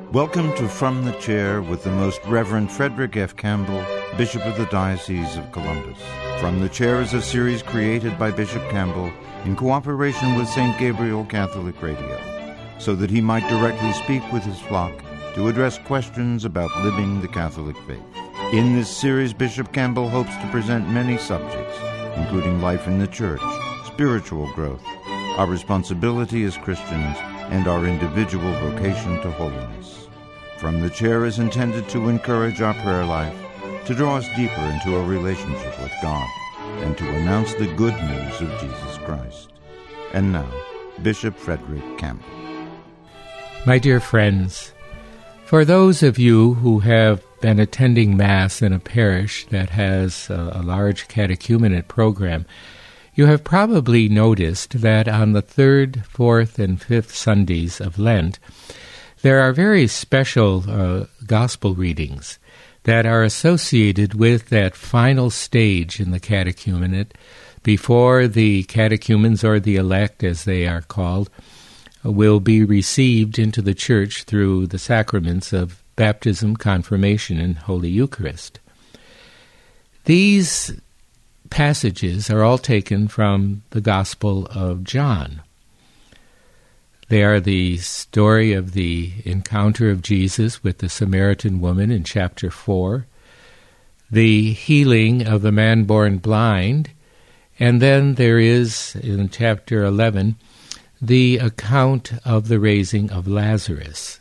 Welcome to From the Chair with the Most Reverend Frederick F. Campbell, Bishop of the Diocese of Columbus. From the Chair is a series created by Bishop Campbell in cooperation with St. Gabriel Catholic Radio, so that he might directly speak with his flock to address questions about living the Catholic faith. In this series, Bishop Campbell hopes to present many subjects, including life in the Church, spiritual growth, our responsibility as Christians, and our individual vocation to holiness. From the Chair is intended to encourage our prayer life, to draw us deeper into a relationship with God, and to announce the good news of Jesus Christ. And now, Bishop Frederick Campbell. My dear friends, for those of you who have been attending Mass in a parish that has a large catechumenate program, you have probably noticed that on the third, fourth, and fifth Sundays of Lent, there are very special gospel readings that are associated with that final stage in the catechumenate before the catechumens, or the elect as they are called, will be received into the Church through the sacraments of baptism, confirmation, and Holy Eucharist. These passages are all taken from the Gospel of John. They are the story of the encounter of Jesus with the Samaritan woman in chapter 4, the healing of the man born blind, and then there is, in chapter 11, the account of the raising of Lazarus.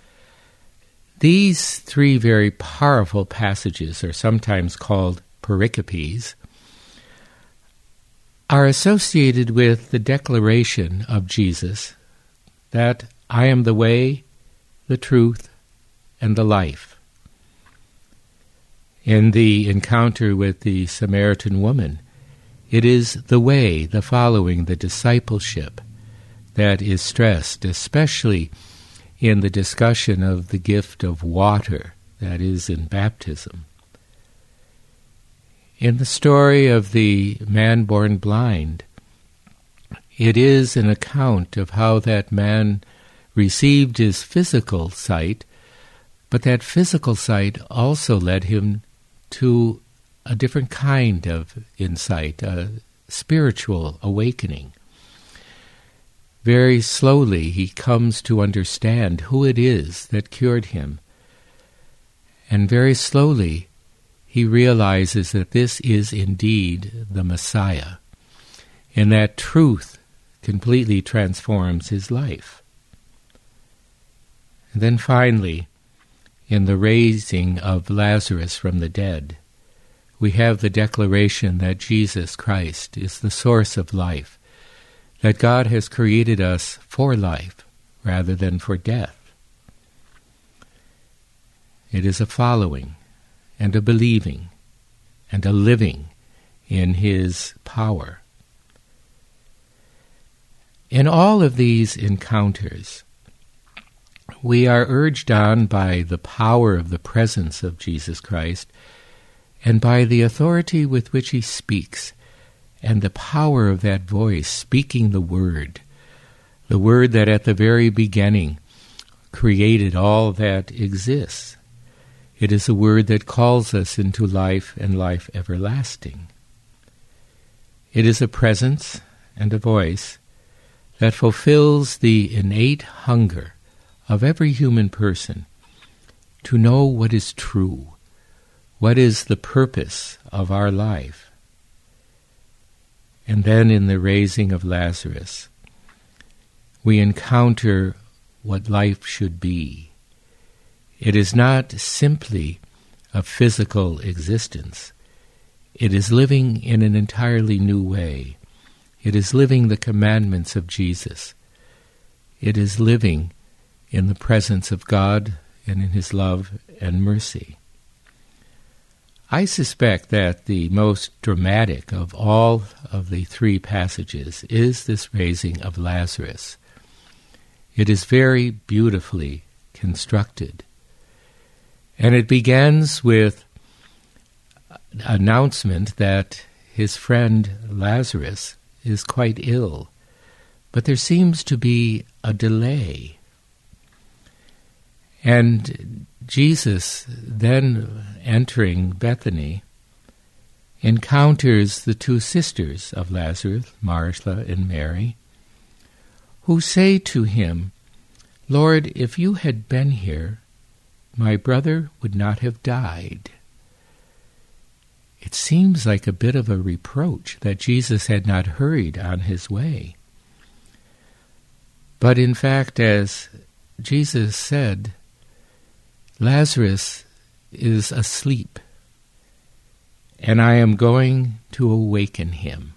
These three very powerful passages are sometimes called pericopes, are associated with the declaration of Jesus that I am the way, the truth, and the life. In the encounter with the Samaritan woman, it is the way, the following, the discipleship that is stressed, especially in the discussion of the gift of water, that is, in baptism. In the story of the man born blind, it is an account of how that man received his physical sight, but that physical sight also led him to a different kind of insight, a spiritual awakening. Very slowly he comes to understand who it is that cured him, and very slowly he realizes that this is indeed the Messiah, and that truth completely transforms his life. And then finally, in the raising of Lazarus from the dead, we have the declaration that Jesus Christ is the source of life, that God has created us for life rather than for death. It is a following and a believing and a living in His power. In all of these encounters, we are urged on by the power of the presence of Jesus Christ and by the authority with which He speaks, and the power of that voice speaking the word that at the very beginning created all that exists. It is a word that calls us into life and life everlasting. It is a presence and a voice that fulfills the innate hunger of every human person to know what is true, what is the purpose of our life. And then in the raising of Lazarus, we encounter what life should be. It is not simply a physical existence. It is living in an entirely new way. It is living the commandments of Jesus. It is living in the presence of God and in His love and mercy. I suspect that the most dramatic of all of the three passages is this raising of Lazarus. It is very beautifully constructed. And it begins with an announcement that his friend Lazarus is quite ill, but there seems to be a delay. And Jesus, then entering Bethany, encounters the two sisters of Lazarus, Martha and Mary, who say to him, "Lord, if you had been here, my brother would not have died." It seems like a bit of a reproach that Jesus had not hurried on his way. But in fact, as Jesus said, Lazarus is asleep, and I am going to awaken him.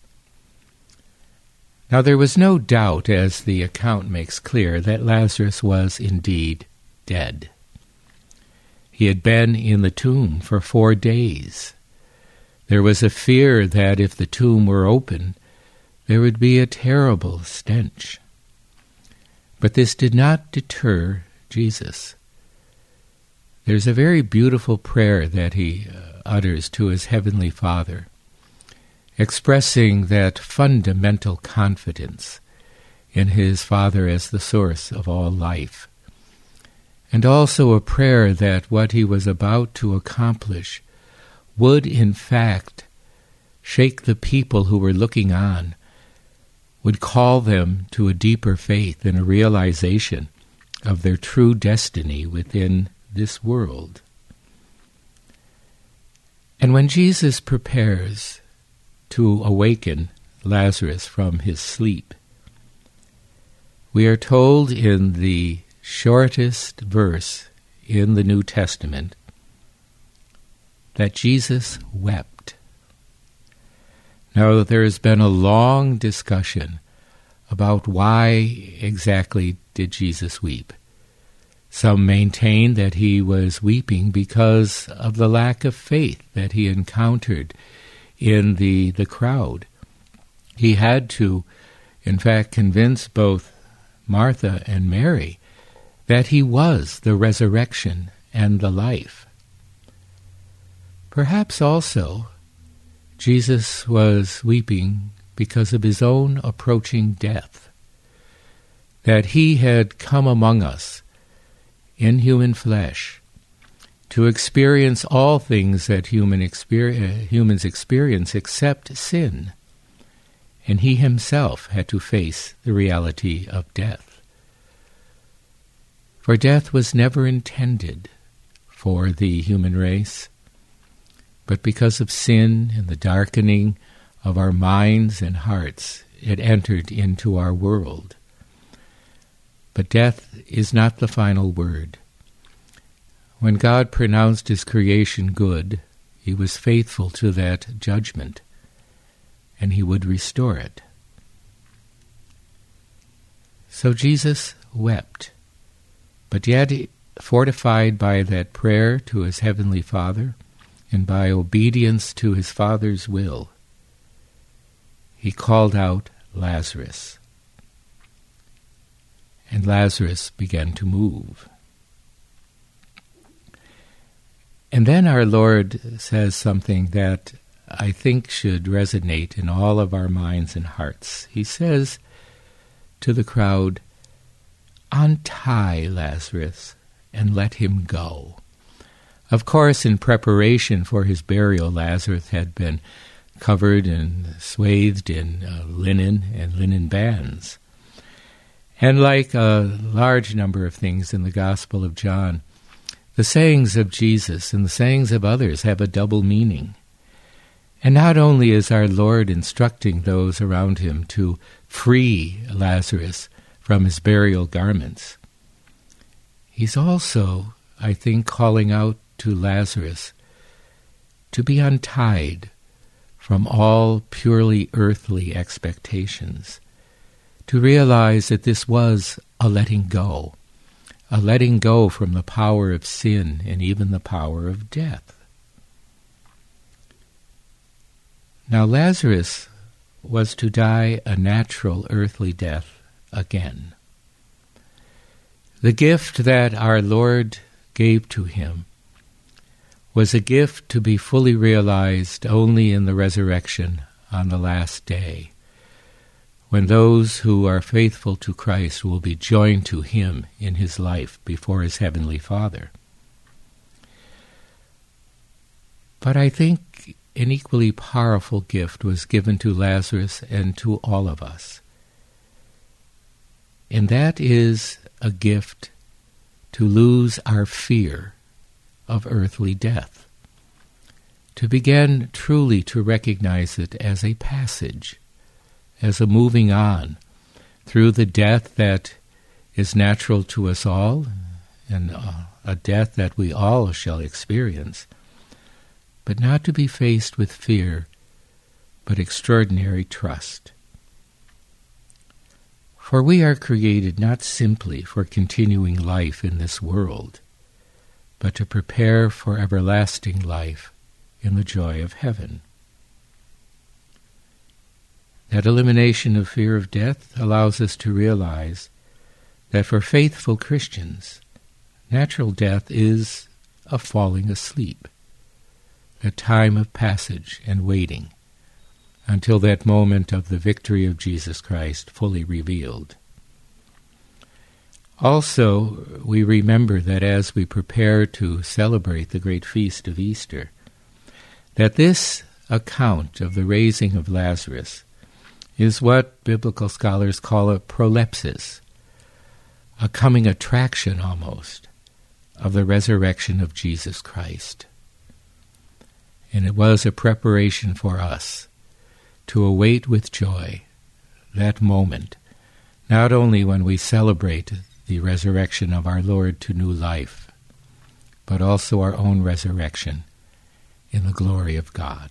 Now there was no doubt, as the account makes clear, that Lazarus was indeed dead. He had been in the tomb for 4 days. There was a fear that if the tomb were open, there would be a terrible stench. But this did not deter Jesus. There's a very beautiful prayer that he utters to his heavenly Father, expressing that fundamental confidence in his Father as the source of all life, and also a prayer that what he was about to accomplish would in fact shake the people who were looking on, would call them to a deeper faith and a realization of their true destiny within this world. And when Jesus prepares to awaken Lazarus from his sleep, we are told in the shortest verse in the New Testament that Jesus wept. Now, there has been a long discussion about why exactly did Jesus weep. Some maintain that he was weeping because of the lack of faith that he encountered in the crowd. He had to, in fact, convince both Martha and Mary that he was the resurrection and the life. Perhaps also Jesus was weeping because of his own approaching death, that he had come among us in human flesh to experience all things that humans experience except sin, and he himself had to face the reality of death. For death was never intended for the human race, but because of sin and the darkening of our minds and hearts, it entered into our world. But death is not the final word. When God pronounced his creation good, he was faithful to that judgment, and he would restore it. So Jesus wept, but yet fortified by that prayer to his heavenly Father, and by obedience to his Father's will, he called out, "Lazarus." And Lazarus began to move. And then our Lord says something that I think should resonate in all of our minds and hearts. He says to the crowd, "Untie Lazarus and let him go." Of course, in preparation for his burial, Lazarus had been covered and swathed in linen and linen bands. And like a large number of things in the Gospel of John, the sayings of Jesus and the sayings of others have a double meaning. And not only is our Lord instructing those around him to free Lazarus from his burial garments, he's also, I think, calling out to Lazarus to be untied from all purely earthly expectations, to realize that this was a letting go from the power of sin and even the power of death. Now Lazarus was to die a natural earthly death again. The gift that our Lord gave to him was a gift to be fully realized only in the resurrection on the last day, when those who are faithful to Christ will be joined to him in his life before his heavenly Father. But I think an equally powerful gift was given to Lazarus and to all of us. And that is a gift to lose our fear of earthly death, to begin truly to recognize it as a passage, as a moving on through the death that is natural to us all, and a death that we all shall experience, but not to be faced with fear, but extraordinary trust. For we are created not simply for continuing life in this world, but to prepare for everlasting life in the joy of heaven. That elimination of fear of death allows us to realize that for faithful Christians, natural death is a falling asleep, a time of passage and waiting until that moment of the victory of Jesus Christ fully revealed. Also, we remember that as we prepare to celebrate the great feast of Easter, that this account of the raising of Lazarus is what biblical scholars call a prolepsis, a coming attraction almost of the resurrection of Jesus Christ. And it was a preparation for us to await with joy that moment, not only when we celebrate the resurrection of our Lord to new life, but also our own resurrection in the glory of God.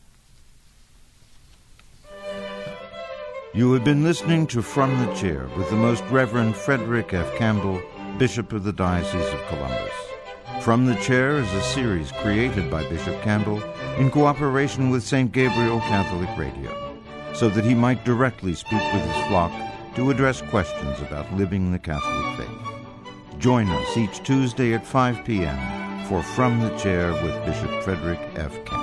You have been listening to From the Chair with the Most Reverend Frederick F. Campbell, Bishop of the Diocese of Columbus. From the Chair is a series created by Bishop Campbell in cooperation with St. Gabriel Catholic Radio, so that he might directly speak with his flock to address questions about living the Catholic faith. Join us each Tuesday at 5 p.m. for From the Chair with Bishop Frederick F. Campbell.